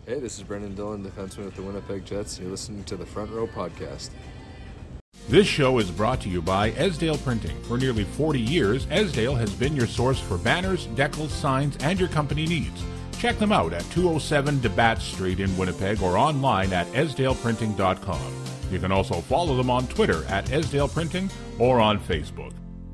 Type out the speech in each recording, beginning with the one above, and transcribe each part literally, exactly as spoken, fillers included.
Hey, this is Brendan Dillon, defenseman with the Winnipeg Jets, and you're listening to the Front Row Podcast. This show is brought to you by Esdale Printing. For nearly forty years, Esdale has been your source for banners, decals, signs, and your company needs. Check them out at two oh seven DeBatt Street in Winnipeg or online at esdale printing dot com. You can also follow them on Twitter at Esdale Printing or on Facebook.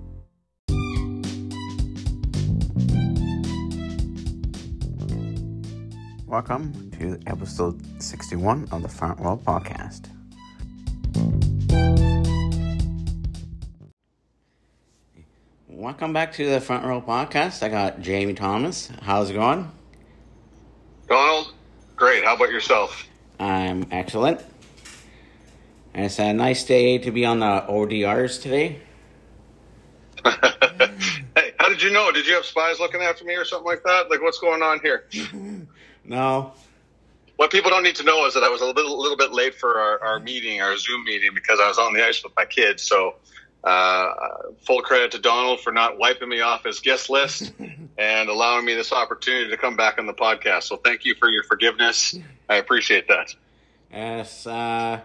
Welcome to episode sixty-one of the Front Row Podcast. Welcome back to the Front Row Podcast. I got Jamie Thomas. How's it going? Donald, great. How about yourself? I'm excellent. And it's a nice day to be on the O D Rs today. Hey, how did you know? Did you have spies looking after me or something like that? Like, what's going on here? No. What people don't need to know is that I was a little, little bit late for our, our meeting, our Zoom meeting, because I was on the ice with my kids. So uh, full credit to Donald for not wiping me off his guest list and allowing me this opportunity to come back on the podcast. So thank you for your forgiveness. I appreciate that. Yes. Uh,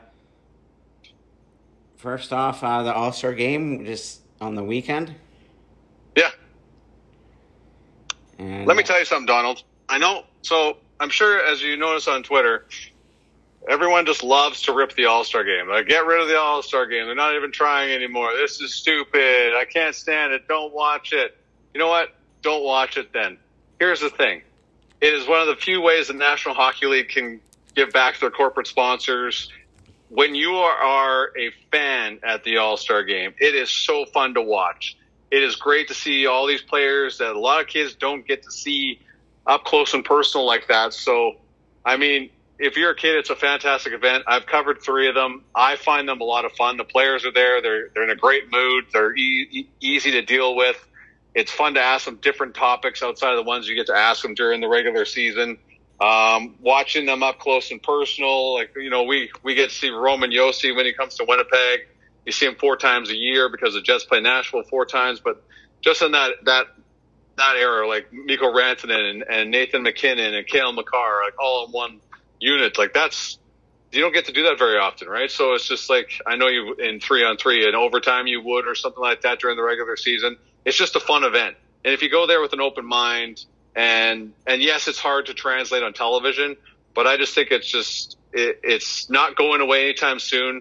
first off, uh, the All-Star game just on the weekend. Yeah. And, Let me tell you something, Donald. I know. So I'm sure, as you notice on Twitter, everyone just loves to rip the All-Star game. Like, get rid of the All-Star game. They're not even trying anymore. This is stupid. I can't stand it. Don't watch it. You know what? Don't watch it then. Here's the thing. It is one of the few ways the National Hockey League can give back to their corporate sponsors. When you are, are a fan at the All-Star game, it is so fun to watch. It is great to see all these players that a lot of kids don't get to see up close and personal like that. So, I mean, if you're a kid, it's a fantastic event. I've covered three of them. I find them a lot of fun. The players are there. They're they're in a great mood. They're e- e- easy to deal with. It's fun to ask them different topics outside of the ones you get to ask them during the regular season. Um, watching them up close and personal, like, you know, we, we get to see Roman Josi when he comes to Winnipeg. You see him four times a year because the Jets play Nashville four times. But just in that that that era, like Mikko Rantanen and, and Nathan McKinnon and Cale Makar, like all in one unit, like that's, you don't get to do that very often, right? So it's just like, I know you in three on three in overtime you would or something like that during the regular season. It's just a fun event. And if you go there with an open mind, and and yes, it's hard to translate on television, but I just think it's just, it, it's not going away anytime soon.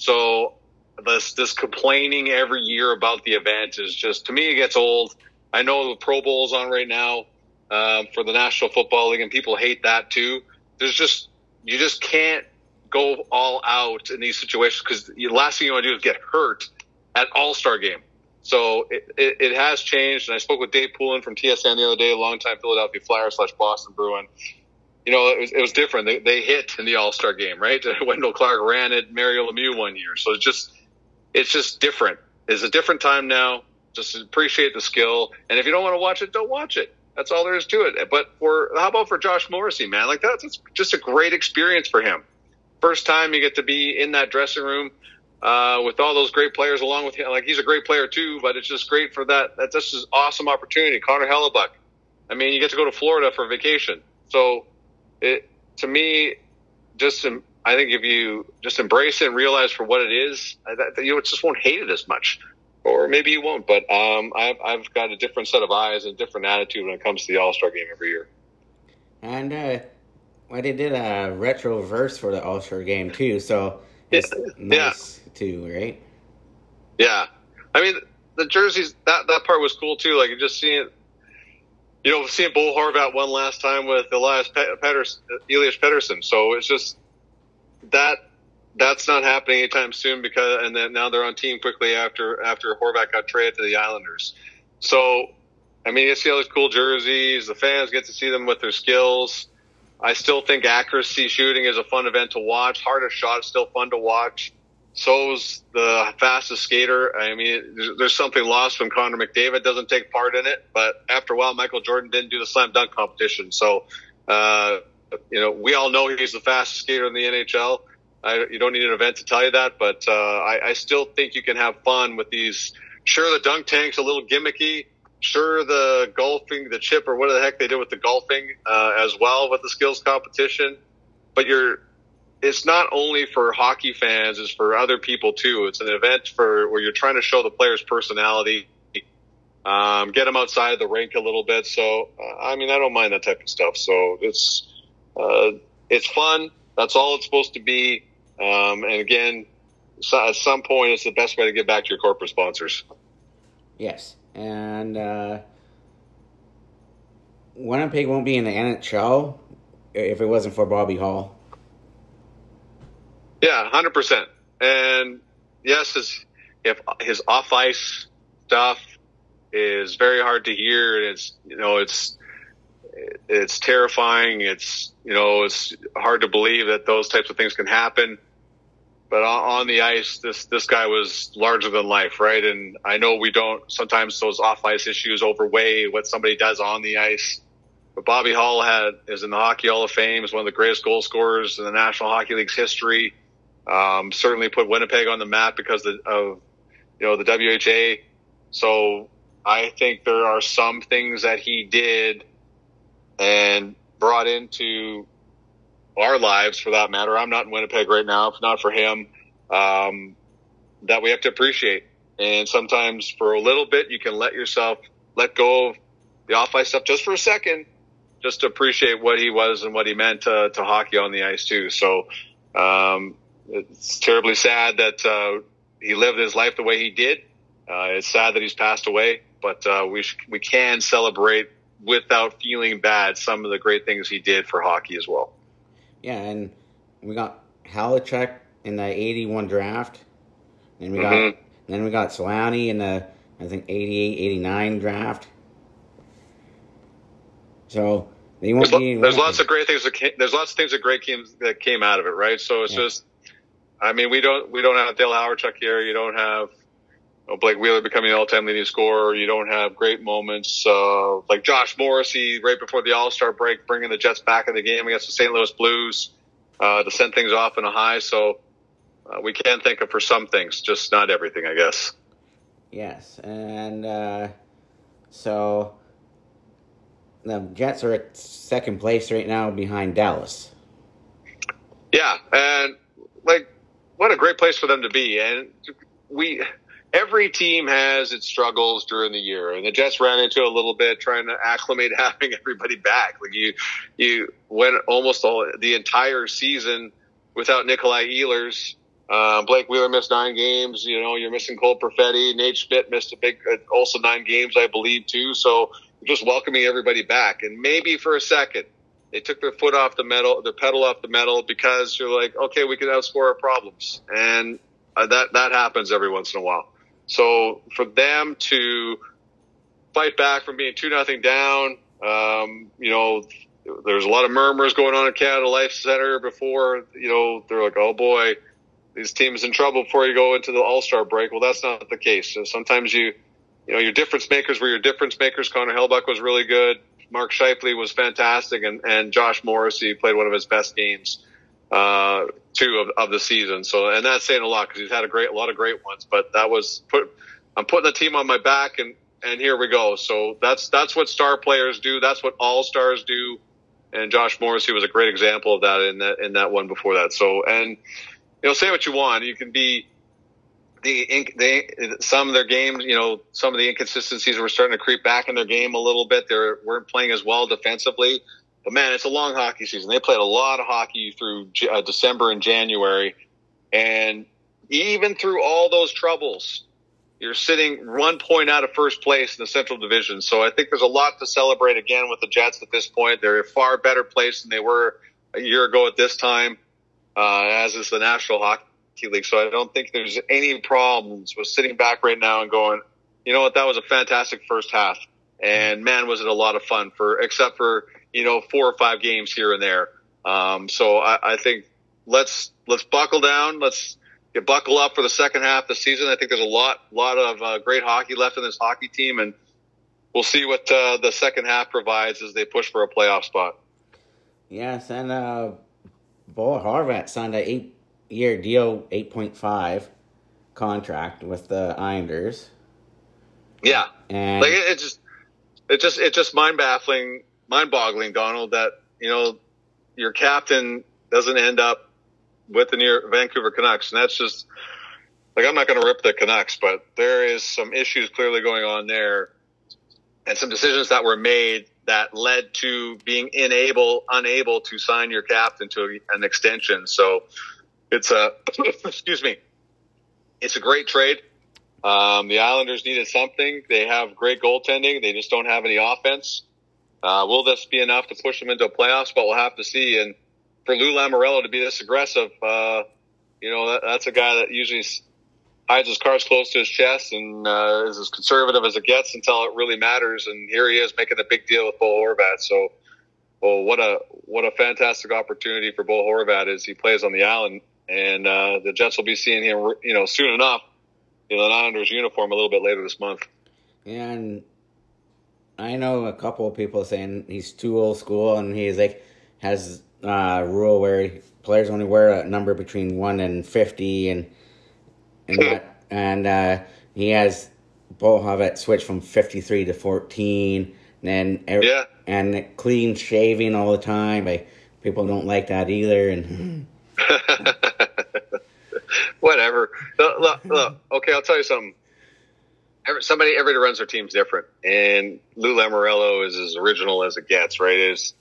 So this this complaining every year about the event is just, to me, it gets old. I know the Pro Bowl's on right now um, for the National Football League, and people hate that too. There's just, you just can't go all out in these situations because the last thing you want to do is get hurt at All-Star game. So it, it, it has changed, and I spoke with Dave Poulin from T S N the other day, a longtime Philadelphia Flyer slash Boston Bruin. You know, it was, it was different. They, they hit in the All-Star game, right? Wendell Clark ran it, Mario Lemieux one year. So it's just, it's just different. It's a different time now. Just appreciate the skill. And if you don't want to watch it, don't watch it. That's all there is to it. But for, how about for Josh Morrissey, man? Like, that's, that's just a great experience for him. First time you get to be in that dressing room uh, with all those great players along with him. Like, he's a great player too, but it's just great for that. That's just an awesome opportunity. Connor Hellebuck. I mean, you get to go to Florida for vacation. So it, to me, just, I think if you just embrace it and realize for what it is, that you just won't hate it as much. Or maybe you won't, but um, I've, I've got a different set of eyes and different attitude when it comes to the All-Star game every year. And uh, well, they did a retro verse for the All-Star game, too, so it's yeah. nice, yeah. too, right? Yeah. I mean, the jerseys, that, that part was cool, too. Like, just seeing, you know, seeing Bo Horvat one last time with Elias Pettersson, Elias Pettersson. So it's just that. That's not happening anytime soon because, and then now they're on team quickly after, after Horvat got traded to the Islanders. So, I mean, you see all these cool jerseys. The fans get to see them with their skills. I still think accuracy shooting is a fun event to watch. Hardest shot is still fun to watch. So's the fastest skater. I mean, there's, there's something lost when Connor McDavid doesn't take part in it. But after a while, Michael Jordan didn't do the slam dunk competition. So, uh, you know, we all know he's the fastest skater in the N H L. I, you don't need an event to tell you that, but uh, I, I still think you can have fun with these. Sure, the dunk tank's a little gimmicky. Sure, the golfing, the chip, or what the heck they did with the golfing uh, as well with the skills competition. but you're, it's not only for hockey fans, it's for other people too. It's an event for where you're trying to show the player's personality, um, get them outside the rink a little bit. So, uh, I mean, I don't mind that type of stuff. So it's, uh, it's fun. That's all it's supposed to be. Um, and again, so at some point, it's the best way to get back to your corporate sponsors. Yes. And, uh, Winnipeg won't be in the N H L if it wasn't for Bobby Hull. Yeah, one hundred percent. And yes, his, if his off-ice stuff is very hard to hear, and it's, you know, it's, it's terrifying. It's, you know, it's hard to believe that those types of things can happen. But on the ice, this, this guy was larger than life, right? And I know we don't, sometimes those off-ice issues overweigh what somebody does on the ice. But Bobby Hull had, is in the Hockey Hall of Fame, is one of the greatest goal scorers in the National Hockey League's history. Um, certainly put Winnipeg on the map because of, of, you know, the W H A. So I think there are some things that he did and brought into our lives, for that matter. I'm not in Winnipeg right now, if not for him, um, that we have to appreciate. And sometimes for a little bit, you can let yourself let go of the off-ice stuff just for a second, just to appreciate what he was and what he meant to, to hockey on the ice too. So, um, it's terribly sad that, uh, he lived his life the way he did. Uh, it's sad that he's passed away, but, uh, we, sh- we can celebrate without feeling bad some of the great things he did for hockey as well. Yeah, and we got Halachek in the eighty-one draft. And we got, Mm-hmm. then we got Solani in the, I think, eighty-eight, eighty-nine draft. So they won't There's, be. lo- there's lots of great things that came, there's lots of things that great came that came out of it, right? So it's Yeah. just, I mean, we don't we don't have Dale Hawerchuk here. You don't have, you know, Blake Wheeler becoming an all-time leading scorer. You don't have great moments uh, like Josh Morrissey right before the All-Star break, bringing the Jets back in the game against the Saint Louis Blues uh, to send things off in a high. So uh, we can think of for some things, just not everything, I guess. Yes, and uh, so the Jets are at second place right now behind Dallas. Yeah, and like, what a great place for them to be. And we, every team has its struggles during the year, and the Jets ran into a little bit trying to acclimate having everybody back. Like you, you went almost all the entire season without Nikolai Ehlers. Uh, Blake Wheeler missed nine games. You know, you're missing Cole Perfetti. Nate Schmidt missed a big, uh, also nine games, I believe, too. So you're just welcoming everybody back. And maybe for a second, they took their foot off the metal, their pedal off the metal, because you're like, okay, we can outscore our problems. And uh, that, that happens every once in a while. So for them to fight back from being two nothing down, um, you know, there's a lot of murmurs going on at Canada Life Center before, you know, they're like, oh boy, these teams in trouble before you go into the All-Star break. Well, that's not the case. So sometimes you, you know, your difference makers were your difference makers. Connor Hellebuyck was really good. Mark Scheifele was fantastic, and, and Josh Morrissey played one of his best games, uh, two of, of the season. So, and that's saying a lot because he's had a great, a lot of great ones, but that was put, I'm putting the team on my back, and, and here we go. So that's, that's what star players do. That's what all stars do. And Josh Morrissey was a great example of that in that, in that one before that. So, and, you know, say what you want. You can be the, the some of their games, you know, some of the inconsistencies were starting to creep back in their game a little bit. They weren't playing as well defensively. But, man, it's a long hockey season. They played a lot of hockey through uh, December and January. And even through all those troubles, you're sitting one point out of first place in the Central Division. So I think there's a lot to celebrate again with the Jets at this point. They're a far better place than they were a year ago at this time. Uh, as is the National Hockey League. So I don't think there's any problems with sitting back right now and going, you know what, that was a fantastic first half. And man, was it a lot of fun for, except for, you know, four or five games here and there. Um, so I, I think let's, let's buckle down. Let's get buckle up for the second half of the season. I think there's a lot, lot of uh, great hockey left in this hockey team, and we'll see what uh, the second half provides as they push for a playoff spot. Yes, and, uh, Bo Horvat signed an eight-year deal, eight point five contract with the Islanders. Yeah, and like it, it just, it just, it just mind baffling, mind boggling, Donald. That you know, your captain doesn't end up with the New York, Vancouver Canucks. And that's just, like, I'm not going to rip the Canucks, but there is some issues clearly going on there and some decisions that were made that led to being unable, unable to sign your captain to an extension. So it's a, excuse me, it's a great trade. Um, the Islanders needed something. They have great goaltending. They just don't have any offense. Uh, will this be enough to push them into a playoffs? But we'll have to see. And for Lou Lamoriello to be this aggressive, uh, you know, that, that's a guy that usually hides his cards close to his chest and uh, is as conservative as it gets until it really matters. And here he is making a big deal with Bo Horvat. So, well, what a what a fantastic opportunity for Bo Horvat as he plays on the island. And uh, the Jets will be seeing him, you know, soon enough in an Islanders uniform a little bit later this month. And I know a couple of people saying he's too old school, and he's like has a rule where players only wear a number between one and fifty, and and that, and uh, he has Bo Horvat switch from fifty-three to fourteen, and then every, yeah, and clean shaving all the time. Like, people don't like that either, and whatever. Look, look, look, okay, I'll tell you something. Every, somebody, everybody runs their teams different, and Lou Lamoriello is as original as it gets. Right? Is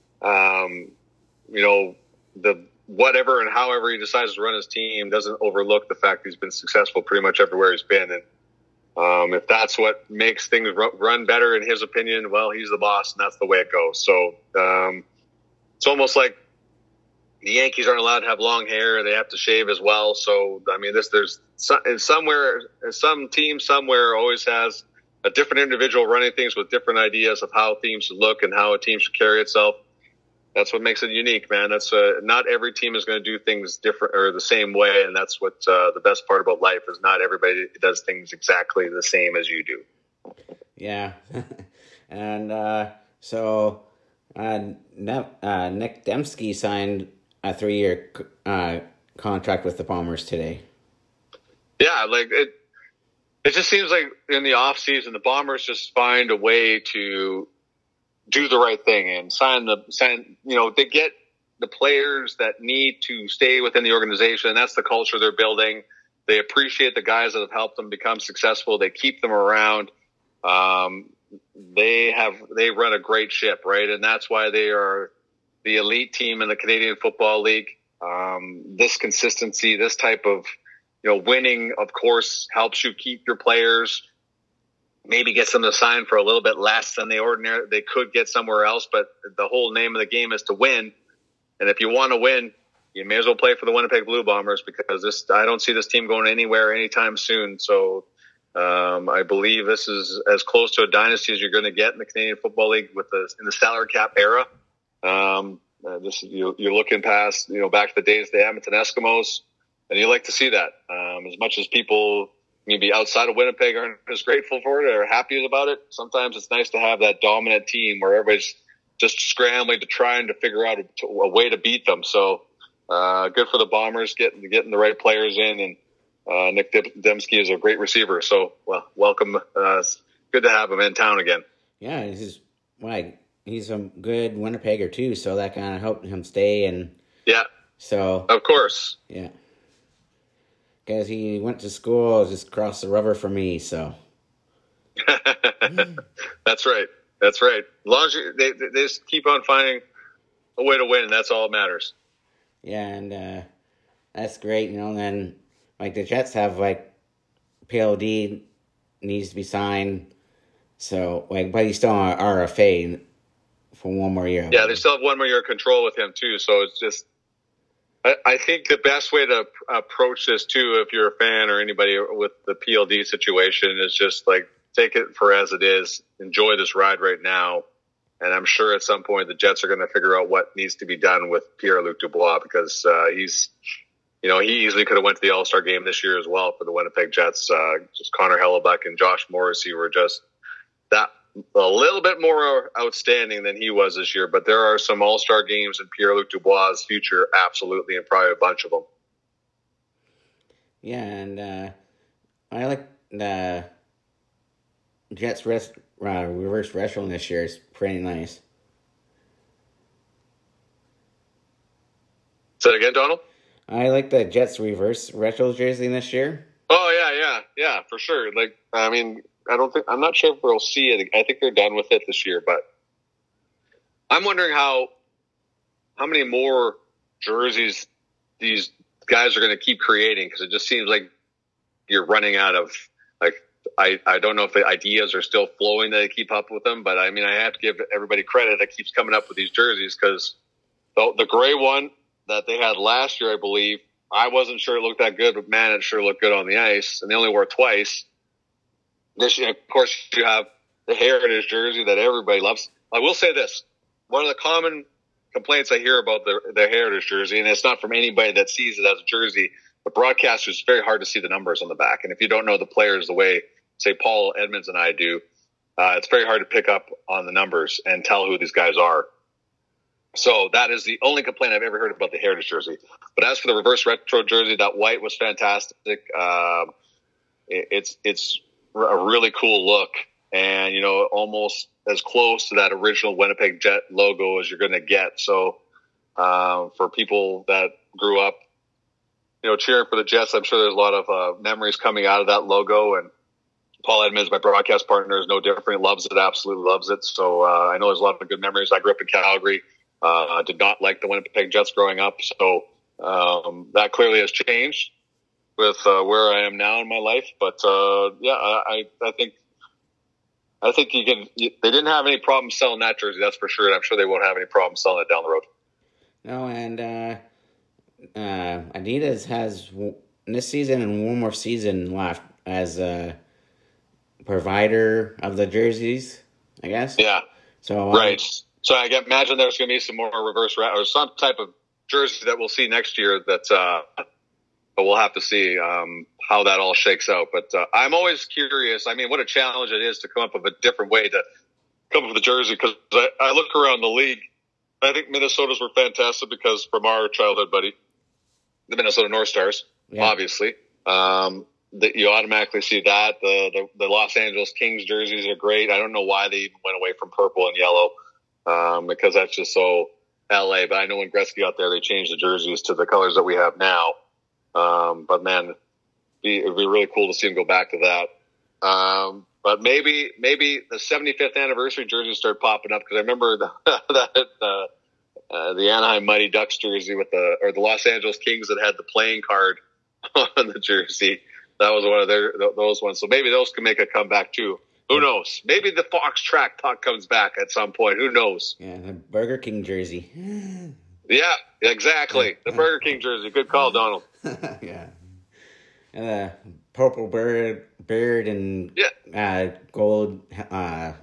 um, you know, the whatever and however he decides to run his team doesn't overlook the fact he's been successful pretty much everywhere he's been. And um, if that's what makes things run better in his opinion, well, he's the boss, and that's the way it goes. So um, it's almost like the Yankees aren't allowed to have long hair; they have to shave as well. So I mean, this there's somewhere some team somewhere always has a different individual running things with different ideas of how teams should look and how a team should carry itself. That's what makes it unique, man. That's uh, not every team is going to do things different or the same way, and that's what uh, the best part about life is. Not everybody does things exactly the same as you do. Yeah, and uh, so uh, ne- uh, Nick Demski signed a three-year uh, contract with the Bombers today. Yeah, like it. It just seems like in the off season, the Bombers just find a way to do the right thing and sign the sign. You know, they get the players that need to stay within the organization, and that's the culture they're building. They appreciate the guys that have helped them become successful. They keep them around. Um, they have they run a great ship, right? And that's why they are the elite team in the Canadian Football League. Um, this consistency, this type of, you know, winning, of course, helps you keep your players, maybe gets them to sign for a little bit less than they ordinarily they could get somewhere else. But the whole name of the game is to win. And if you want to win, you may as well play for the Winnipeg Blue Bombers, because this I don't see this team going anywhere anytime soon. So um, I believe this is as close to a dynasty as you're going to get in the Canadian Football League with the in the salary cap era. Um, uh, this you, you're looking past, you know, back to the days of the Edmonton Eskimos, and you like to see that. Um, as much as people maybe outside of Winnipeg aren't as grateful for it or happy about it, sometimes it's nice to have that dominant team where everybody's just scrambling to try and to figure out a, a way to beat them. So uh, good for the Bombers getting getting the right players in, and uh, Nick Demski is a great receiver. So well, welcome. Uh, it's good to have him in town again. Yeah, he's like he's a good Winnipegger too, so that kind of helped him stay. And yeah, so of course, yeah, because he went to school just across the river from me. So that's right. That's right. As long as you, they, they just keep on finding a way to win, that's all that matters. Yeah, and uh, that's great. You know, and then like the Jets have like P L D needs to be signed, so like, but he's still on R F A for one more year. Yeah, they still have one more year of control with him too. So it's just, I, I think the best way to approach this too, if you're a fan or anybody with the P L D situation, is just like take it for as it is. Enjoy this ride right now. And I'm sure at some point the Jets are going to figure out what needs to be done with Pierre-Luc Dubois, because uh, he's, you know, he easily could have went to the All-Star game this year as well for the Winnipeg Jets. Uh, just Connor Hellebuck and Josh Morrissey were just that a little bit more outstanding than he was this year. But there are some All-Star games in Pierre-Luc Dubois' future, absolutely, and probably a bunch of them. Yeah, and uh, I like the Jets rest, uh, reverse wrestling this year. Is pretty nice. Say it again, Donald? I like the Jets reverse retro jersey this year. Oh, yeah, yeah, yeah, for sure. Like, I mean, I don't think, I'm not sure if we'll see it. I think they're done with it this year, but I'm wondering how, how many more jerseys these guys are going to keep creating, because it just seems like you're running out of, like, I, I don't know if the ideas are still flowing that they keep up with them, but I mean, I have to give everybody credit that keeps coming up with these jerseys, because the, the gray one that they had last year, I believe, I wasn't sure it looked that good, but man, it sure looked good on the ice, and they only wore it twice. This year, of course, you have the Heritage jersey that everybody loves. I will say this. One of the common complaints I hear about the, the Heritage jersey, and it's not from anybody that sees it as a jersey, the broadcaster, is very hard to see the numbers on the back. And if you don't know the players the way, say, Paul Edmonds and I do, uh, it's very hard to pick up on the numbers and tell who these guys are. So that is the only complaint I've ever heard about the Heritage jersey. But as for the reverse retro jersey, that white was fantastic. Um, it, it's it's a really cool look, and, you know, almost as close to that original Winnipeg Jet logo as you're going to get. So um, for people that grew up, you know, cheering for the Jets, I'm sure there's a lot of uh, memories coming out of that logo. And Paul Edmonds, my broadcast partner, is no different. Loves it, absolutely loves it. So uh, I know there's a lot of good memories. I grew up in Calgary. I uh, did not like the Winnipeg Jets growing up. So um, that clearly has changed with uh, where I am now in my life. But uh, yeah, I, I think I think you can. You, they didn't have any problem selling that jersey, that's for sure. And I'm sure they won't have any problem selling it down the road. No, and uh, uh, Adidas has w- this season and one more season left as a provider of the jerseys, I guess. Yeah. So right. Um, so I can imagine there's going to be some more reverse ra- or some type of jersey that we'll see next year. That uh, but we'll have to see um, how that all shakes out. But uh, I'm always curious. I mean, what a challenge it is to come up with a different way to come up with a jersey, because I, I look around the league. I think Minnesota's were fantastic because from our childhood buddy, the Minnesota North Stars, yeah. obviously, um, that you automatically see that. The, the the Los Angeles Kings jerseys are great. I don't know why they even went away from purple and yellow, um, because that's just so L A. But I know when Gretzky got there, they changed the jerseys to the colors that we have now. Um, but man, it'd be, it'd be really cool to see him go back to that. Um, But maybe maybe the seventy-fifth anniversary jerseys start popping up, because I remember the, that uh, uh, the Anaheim Mighty Ducks jersey with the or the Los Angeles Kings that had the playing card on the jersey. That was one of their those ones. So maybe those can make a comeback too. Who knows? Maybe the Fox track talk comes back at some point. Who knows? Yeah, the Burger King jersey. Yeah, exactly. The Burger King jersey. Good call, Donald. Yeah. And the purple bird, bird and yeah. uh, gold uh,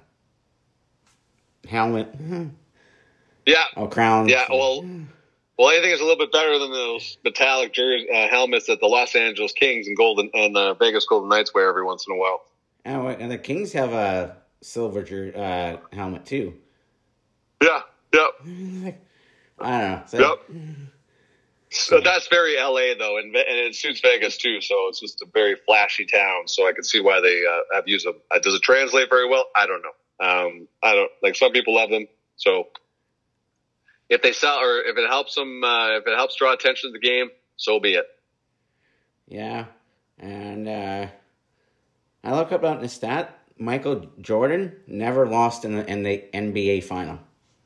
helmet. Yeah. Oh, crown. Yeah. Well, well, anything is a little bit better than those metallic jersey uh, helmets that the Los Angeles Kings and Golden and the Vegas Golden Knights wear every once in a while. And, and the Kings have a silver jer- uh, helmet too. Yeah. Yep. I don't know. So, yep. So that's very L A though, and, and it suits Vegas too. So it's just a very flashy town. So I can see why they uh, have used them. Uh, does it translate very well? I don't know. Um, I don't like some people love them. So if they sell, or if it helps them, uh, if it helps draw attention to the game, so be it. Yeah, and uh, I look up on the stat. Michael Jordan never lost in the in the N B A final.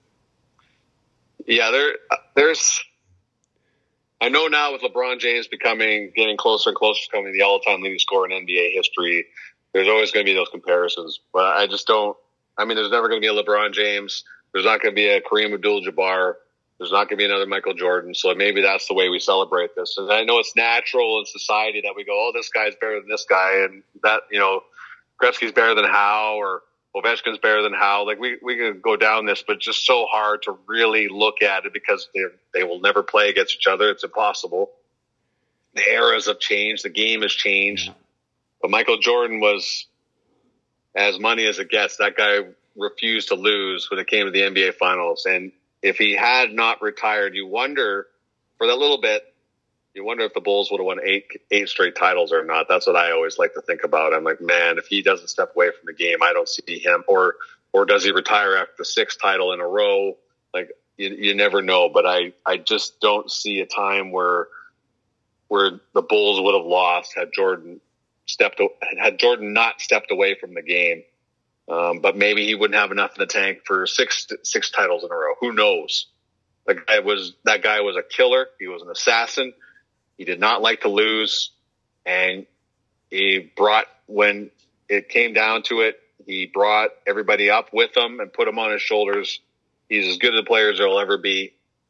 Yeah, there, there's. I know now with LeBron James becoming, getting closer and closer to becoming the all-time leading scorer in N B A history, there's always going to be those comparisons. But I just don't, I mean, there's never going to be a LeBron James. There's not going to be a Kareem Abdul-Jabbar. There's not going to be another Michael Jordan. So maybe that's the way we celebrate this. And I know it's natural in society that we go, oh, this guy's better than this guy. And that, you know, Gretzky's better than Howe, or Ovechkin's better than Howe. Like, we, we can go down this, but just so hard to really look at it, because they they will never play against each other. It's impossible. The eras have changed. The game has changed. Yeah. But Michael Jordan was as money as it gets. That guy refused to lose when it came to the N B A Finals. And if he had not retired, you wonder, for that little bit, you wonder if the Bulls would have won eight eight straight titles or not. That's what I always like to think about. I'm like, man, if he doesn't step away from the game, I don't see him. Or or does he retire after the sixth title in a row? Like, you, you never know. But I, I just don't see a time where where the Bulls would have lost had Jordan stepped had Jordan not stepped away from the game. Um, but maybe he wouldn't have enough in the tank for six six titles in a row. Who knows? The guy was that guy was a killer. He was an assassin. He did not like to lose, and he brought when it came down to it. He brought everybody up with him and put him on his shoulders. He's as good a player as there'll ever be.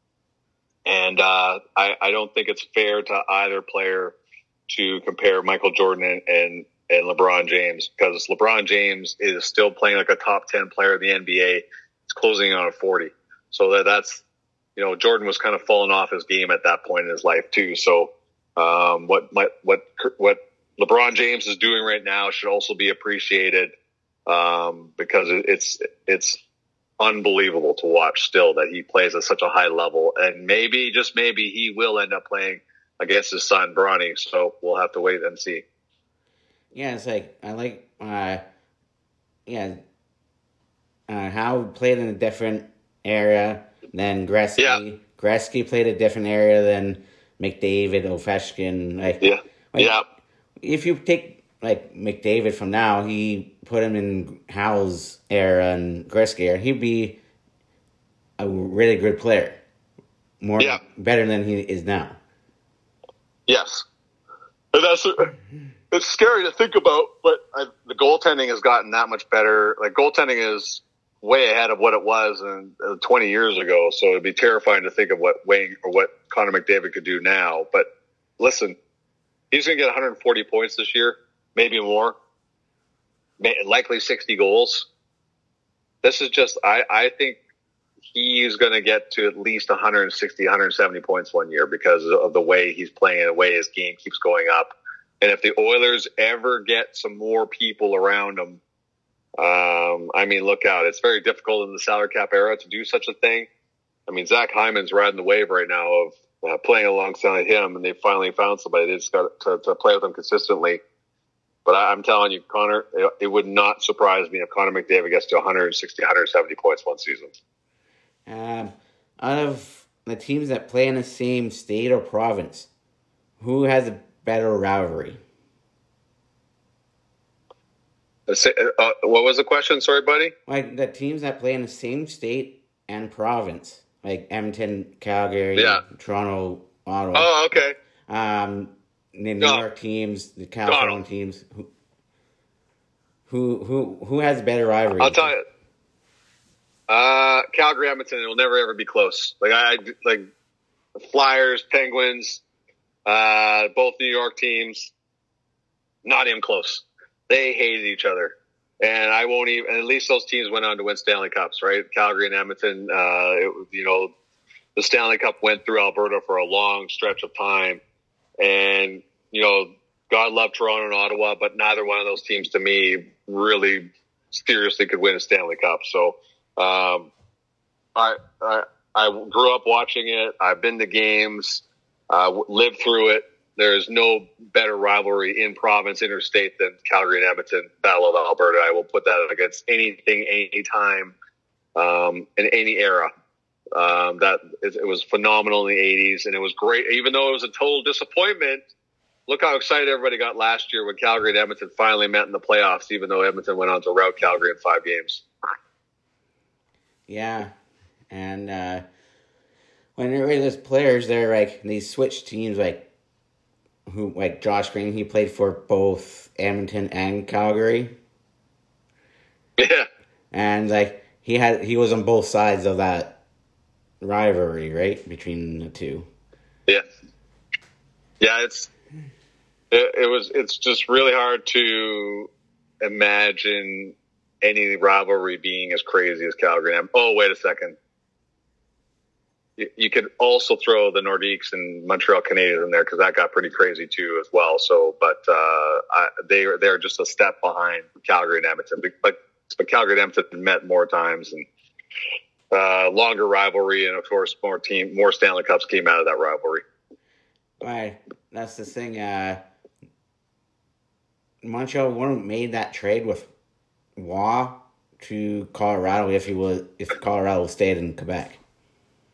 And uh, I, I don't think it's fair to either player to compare Michael Jordan and, and, and LeBron James, because LeBron James is still playing like a top ten player in the N B A. He's closing on a forty. So that, that's, you know, Jordan was kind of falling off his game at that point in his life too. So um, what, my, what, what LeBron James is doing right now should also be appreciated um, because it's, it's, unbelievable to watch still that he plays at such a high level, and maybe just maybe he will end up playing against his son Bronny, so we'll have to wait and see. Yeah, it's like I like uh yeah uh Howard played in a different area than Gretzky. Yeah. Gretzky played a different area than McDavid, Ovechkin. Like, yeah. Like, yeah. If you take like McDavid from now, he put him in Howell's era and Gretzky era, he'd be a really good player. More yeah. better than he is now. Yes. And that's it's scary to think about, but I, the goaltending has gotten that much better. Like, goaltending is way ahead of what it was in, uh, twenty years ago, so it'd be terrifying to think of what Wayne or what Connor McDavid could do now. But listen, he's going to get one hundred forty points this year. Maybe more, likely sixty goals. This is just, I, I think he's going to get to at least one hundred sixty, one hundred seventy points one year because of the way he's playing and the way his game keeps going up. And if the Oilers ever get some more people around him, um, I mean, look out. It's very difficult in the salary cap era to do such a thing. I mean, Zach Hyman's riding the wave right now of uh, playing alongside him, and they finally found somebody. They just got to, to play with him consistently. But I'm telling you, Connor, it would not surprise me if Connor McDavid gets to one hundred sixty, one hundred seventy points one season. Um, out of the teams that play in the same state or province, who has a better rivalry? Uh, what was the question? Sorry, buddy? Like the teams that play in the same state and province, like Edmonton, Calgary, yeah. Toronto, Ottawa. Oh, okay. Um... The New no. York teams, the California no. teams, who, who who who has better rivalry? I'll tell you, uh, Calgary, Edmonton. It will never ever be close. Like I like Flyers, Penguins, uh, both New York teams. Not even close. They hated each other, and I won't even. And at least those teams went on to win Stanley Cups, right? Calgary and Edmonton. Uh, it, you know, the Stanley Cup went through Alberta for a long stretch of time. And, you know, God love Toronto and Ottawa, but neither one of those teams to me really seriously could win a Stanley Cup. So um, I, I I grew up watching it. I've been to games, uh, lived through it. There's no better rivalry in province, interstate than Calgary and Edmonton, Battle of Alberta. I will put that against anything, anytime, um, in any era. Um, that it, it was phenomenal in the eighties, and it was great. Even though it was a total disappointment, look how excited everybody got last year when Calgary and Edmonton finally met in the playoffs, even though Edmonton went on to rout Calgary in five games. Yeah, and uh, when there were those players, they're like these switch teams, like who, like Josh Green, he played for both Edmonton and Calgary. Yeah, and like he had, he was on both sides of that rivalry, right, between the two. Yeah, yeah. It's it, it was. It's just really hard to imagine any rivalry being as crazy as Calgary. Oh, wait a second. You, you could also throw the Nordiques and Montreal Canadiens in there because that got pretty crazy too as well. So, but uh, I, they they're just a step behind Calgary and Edmonton. But but Calgary and Edmonton met more times and. Uh, longer rivalry, and of course, more team, more Stanley Cups came out of that rivalry. Right, that's the thing. Uh, Montreal wouldn't have made that trade with Waugh to Colorado if he was if Colorado stayed in Quebec.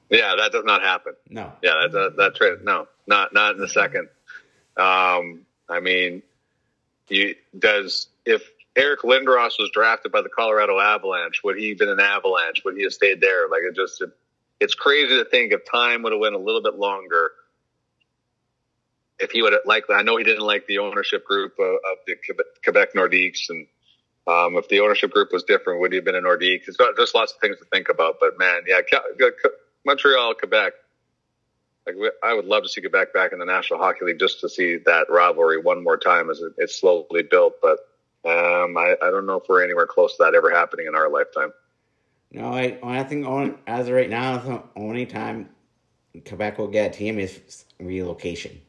Yeah, that does not happen. No. Yeah, that that, that trade. No, not not in a second. Um, I mean, you does if Eric Lindros was drafted by the Colorado Avalanche, would he have been an Avalanche? Would he have stayed there? Like it just, it, it's crazy to think if time would have went a little bit longer. If he would have liked, I know he didn't like the ownership group of, of the Quebec Nordiques, and um, if the ownership group was different, would he have been a Nordique? It's got just lots of things to think about. But man, yeah, Montreal, Quebec. Like I would love to see Quebec back in the National Hockey League just to see that rivalry one more time as it, it's slowly built. But um, I, I don't know if we're anywhere close to that ever happening in our lifetime. No, I, I think on, as of right now, the only time Quebec will get a team is relocation.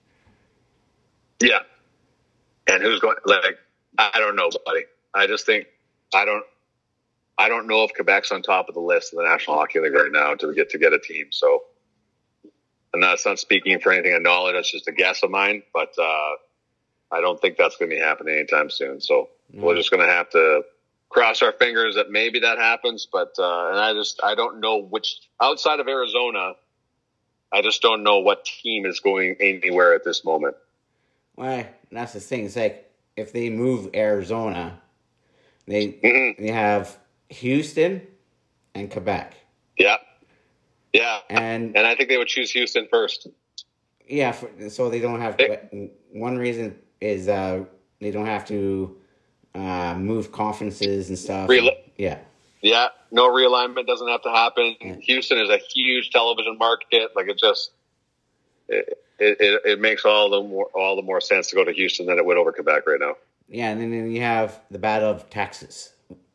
Yeah. And who's going, like, I don't know, buddy. I just think, I don't, I don't know if Quebec's on top of the list of the National Hockey League right now to get, to get a team. So, and that's not speaking for anything of knowledge. That's just a guess of mine, but, uh, I don't think that's going to be happening anytime soon. So mm. we're just going to have to cross our fingers that maybe that happens. But, uh, and I just, I don't know which, outside of Arizona, I just don't know what team is going anywhere at this moment. Well, that's the thing. It's like if they move Arizona, they mm-hmm. they have Houston and Quebec. Yeah, yeah, and and I think they would choose Houston first. Yeah, for, so they don't have. It, one reason is uh, they don't have to uh, move conferences and stuff. Real, yeah, yeah. No realignment doesn't have to happen. Yeah. Houston is a huge television market. Like it just. It, It, it it makes all the more all the more sense to go to Houston than it would over Quebec right now. Yeah, and then you have the Battle of Texas.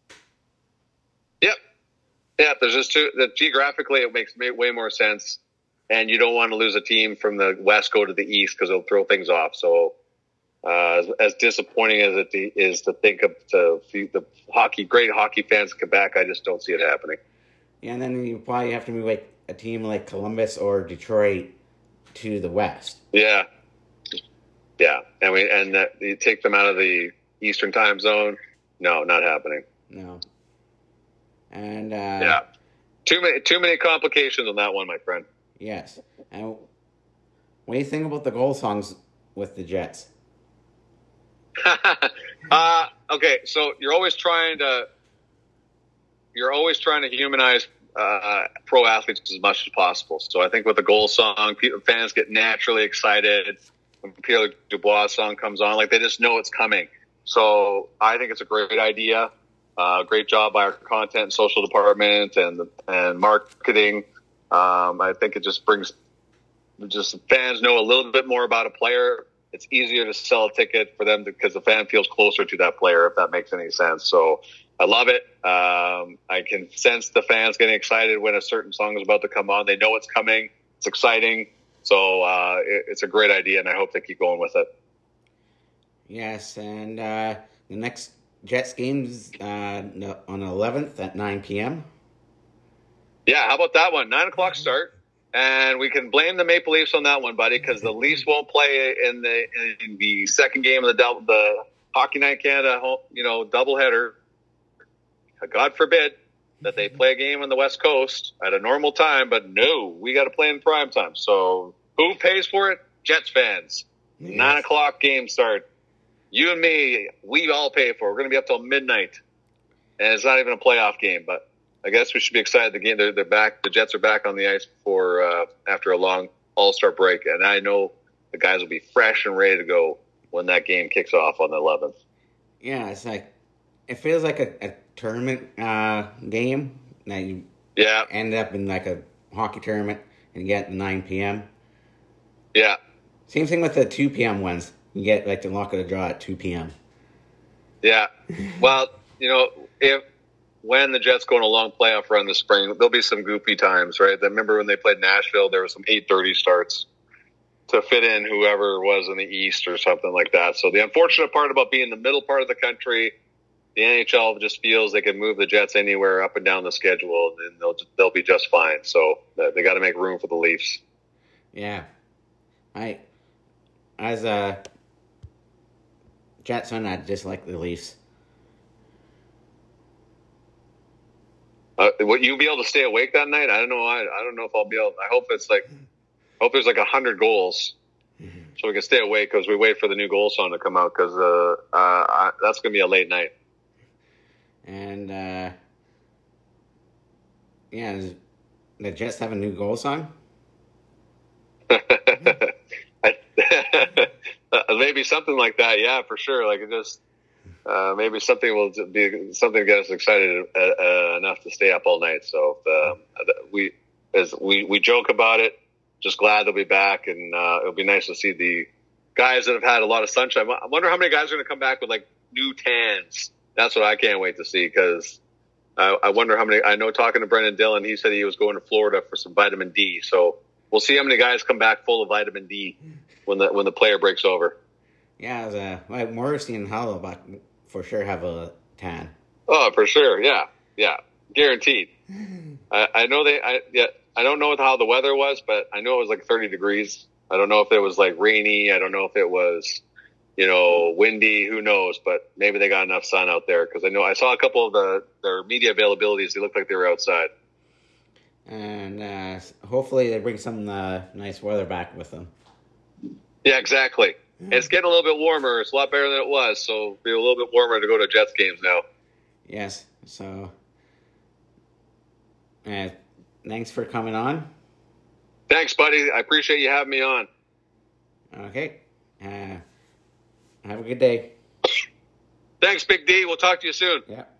Yep, yeah. There's just two. That geographically, it makes way more sense, and you don't want to lose a team from the West go to the East because it'll throw things off. So, uh, as, as disappointing as it is to think of to the hockey great hockey fans of Quebec, I just don't see it happening. Yeah, and then you probably have to move like a team like Columbus or Detroit to the West. Yeah. Yeah. And we, and that you take them out of the Eastern time zone. No, not happening. No. And, uh, yeah. Too many, too many complications on that one, my friend. Yes. And what do you think about the goal songs with the Jets? uh, okay. So you're always trying to, you're always trying to humanize Uh, pro athletes as much as possible. So I think with the goal song, people, fans get naturally excited when Pierre Dubois' song comes on. Like they just know it's coming. So I think it's a great idea. Uh, great job by our content and social department and and marketing. Um, I think it just brings just fans know a little bit more about a player. It's easier to sell a ticket for them because the fan feels closer to that player, if that makes any sense. So I love it. Um, I can sense the fans getting excited when a certain song is about to come on. They know it's coming. It's exciting. So uh, it, it's a great idea, and I hope they keep going with it. Yes, and uh, the next Jets game's uh, on the eleventh at nine p.m. Yeah, how about that one? nine o'clock start. And we can blame the Maple Leafs on that one, buddy, because the Leafs won't play in the in the second game of the the Hockey Night Canada, you know, doubleheader. God forbid that they play a game on the West Coast at a normal time, but no, we got to play in prime time. So who pays for it? Jets fans. Yes. Nine o'clock game start. You and me, we all pay for it. We're going to be up till midnight, and it's not even a playoff game. But I guess we should be excited. The game, they're, they're back. The Jets are back on the ice for uh, after a long All-Star break, and I know the guys will be fresh and ready to go when that game kicks off on the eleventh. Yeah, it's like it feels like a, a tournament uh, game. Now you yeah end up in like a hockey tournament and you get the nine p.m. Yeah. Same thing with the two p.m. ones. You get like the luck of the draw at two p.m. Yeah. Well, you know, if when the Jets go on a long playoff run this spring, there'll be some goofy times, right? I remember when they played Nashville, there were some eight thirty starts to fit in whoever was in the East or something like that. So the unfortunate part about being in the middle part of the country, the N H L just feels they can move the Jets anywhere up and down the schedule, and they'll they'll be just fine. So they got to make room for the Leafs. Yeah, I as a Jets fan, I dislike the Leafs. Uh, Uh, will you be able to stay awake that night? I don't know. I, I don't know if I'll be able. I hope it's like, I hope there's like a hundred goals, mm-hmm. so we can stay awake because we wait for the new goal song to come out because uh, uh, I, that's gonna be a late night. And uh, yeah, does the Jets have a new goal song? Maybe something like that. Yeah, for sure. Like it just. Uh, maybe something will be something to get us excited uh, uh, enough to stay up all night. So uh, we, as we, we joke about it, just glad they'll be back, and uh, it'll be nice to see the guys that have had a lot of sunshine. I wonder how many guys are going to come back with like new tans. That's what I can't wait to see because I, I wonder how many. I know talking to Brendan Dillon, he said he was going to Florida for some vitamin D. So we'll see how many guys come back full of vitamin D when the when the player breaks over. Yeah, as a, like Morrissey and Hollowback for sure have a tan. Oh, for sure. Yeah. Yeah. Guaranteed. I, I know they, I, yeah, I don't know how the weather was, but I know it was like thirty degrees. I don't know if it was like rainy. I don't know if it was, you know, windy, who knows, but maybe they got enough sun out there. Cause I know I saw a couple of the, their media availabilities. They looked like they were outside. And, uh, hopefully they bring some, uh, nice weather back with them. Yeah, exactly. It's getting a little bit warmer. It's a lot better than it was, so it'll be a little bit warmer to go to Jets games now. Yes. So, uh, thanks for coming on. Thanks, buddy. I appreciate you having me on. Okay. Uh, have a good day. Thanks, Big D. We'll talk to you soon. Yeah.